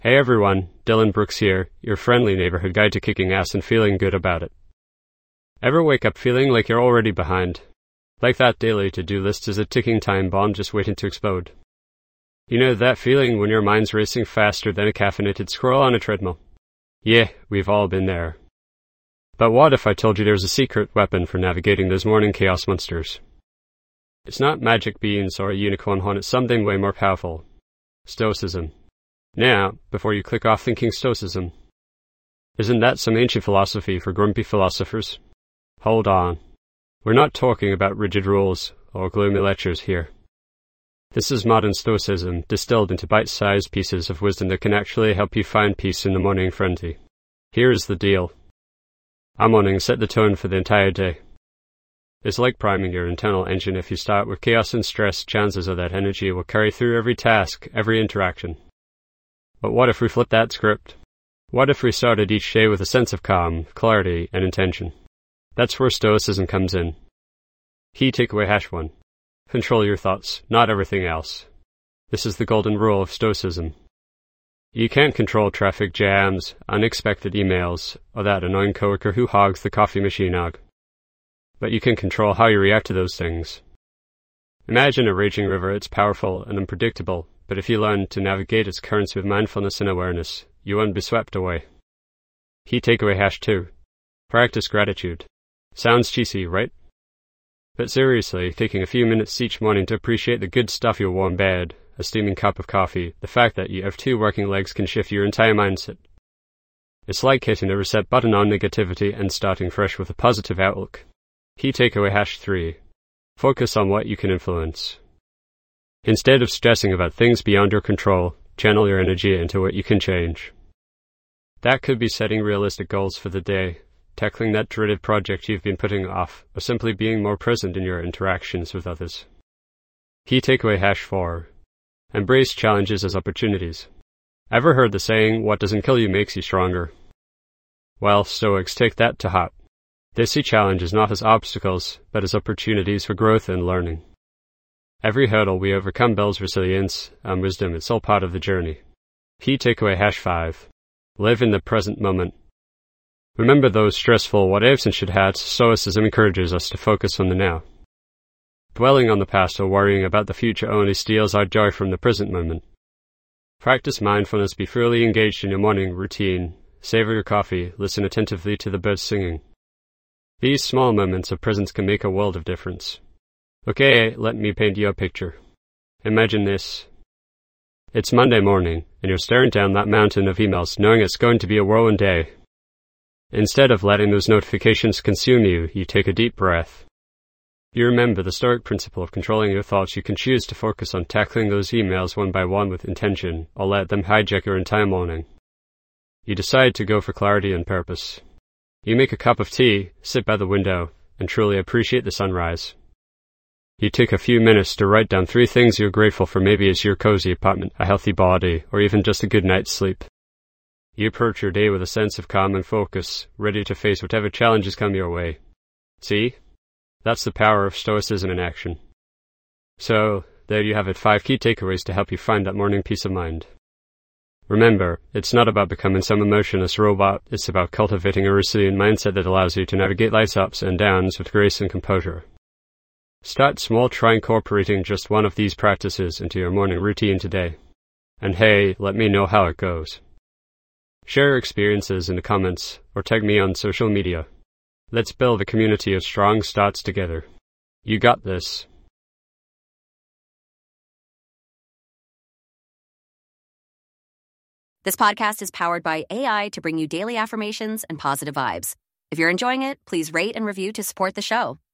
Hey everyone, Dylan Brooks here, your friendly neighborhood guide to kicking ass and feeling good about it. Ever wake up feeling like you're already behind? Like that daily to-do list is a ticking time bomb just waiting to explode. You know that feeling when your mind's racing faster than a caffeinated squirrel on a treadmill? Yeah, we've all been there. But what if I told you there's a secret weapon for navigating those morning chaos monsters? It's not magic beans or a unicorn horn, it's something way more powerful. Stoicism. Now, before you click off thinking Stoicism, isn't that some ancient philosophy for grumpy philosophers? Hold on. We're not talking about rigid rules or gloomy lectures here. This is modern Stoicism distilled into bite-sized pieces of wisdom that can actually help you find peace in the morning frenzy. Here is the deal. Our mornings set the tone for the entire day. It's like priming your internal engine. If you start with chaos and stress, chances are that energy will carry through every task, every interaction. But what if we flip that script? What if we started each day with a sense of calm, clarity, and intention? That's where Stoicism comes in. Key takeaway #1. Control your thoughts, not everything else. This is the golden rule of Stoicism. You can't control traffic jams, unexpected emails, or that annoying coworker who hogs the coffee machine hog. But you can control how you react to those things. Imagine a raging river. It's powerful and unpredictable, but if you learn to navigate its currents with mindfulness and awareness, you won't be swept away. Key takeaway #2. Practice gratitude. Sounds cheesy, right? But seriously, taking a few minutes each morning to appreciate the good stuff, your warm bed, a steaming cup of coffee, the fact that you have 2 working legs can shift your entire mindset. It's like hitting the reset button on negativity and starting fresh with a positive outlook. Key takeaway #3. Focus on what you can influence. Instead of stressing about things beyond your control, channel your energy into what you can change. That could be setting realistic goals for the day, tackling that dreaded project you've been putting off, or simply being more present in your interactions with others. Key takeaway #4. Embrace challenges as opportunities. Ever heard the saying, what doesn't kill you makes you stronger? Well, Stoics take that to heart. They see challenges not as obstacles, but as opportunities for growth and learning. Every hurdle we overcome builds resilience and wisdom. It's all part of the journey. Key takeaway #5. Live in the present moment. Remember those stressful what-ifs and should-haves. Stoicism encourages us to focus on the now. Dwelling on the past or worrying about the future only steals our joy from the present moment. Practice mindfulness. Be fully engaged in your morning routine. Savor your coffee. Listen attentively to the birds singing. These small moments of presence can make a world of difference. Okay, let me paint you a picture. Imagine this. It's Monday morning, and you're staring down that mountain of emails, knowing it's going to be a whirlwind day. Instead of letting those notifications consume you, you take a deep breath. You remember the Stoic principle of controlling your thoughts. You can choose to focus on tackling those emails one by one with intention, or let them hijack your entire morning. You decide to go for clarity and purpose. You make a cup of tea, sit by the window, and truly appreciate the sunrise. You take a few minutes to write down 3 things you're grateful for. Maybe it's your cozy apartment, a healthy body, or even just a good night's sleep. You approach your day with a sense of calm and focus, ready to face whatever challenges come your way. See? That's the power of Stoicism in action. So, there you have it, 5 key takeaways to help you find that morning peace of mind. Remember, it's not about becoming some emotionless robot. It's about cultivating a resilient mindset that allows you to navigate life's ups and downs with grace and composure. Start small. Try incorporating just one of these practices into your morning routine today. And hey, let me know how it goes. Share your experiences in the comments or tag me on social media. Let's build a community of strong starts together. You got this. This podcast is powered by AI to bring you daily affirmations and positive vibes. If you're enjoying it, please rate and review to support the show.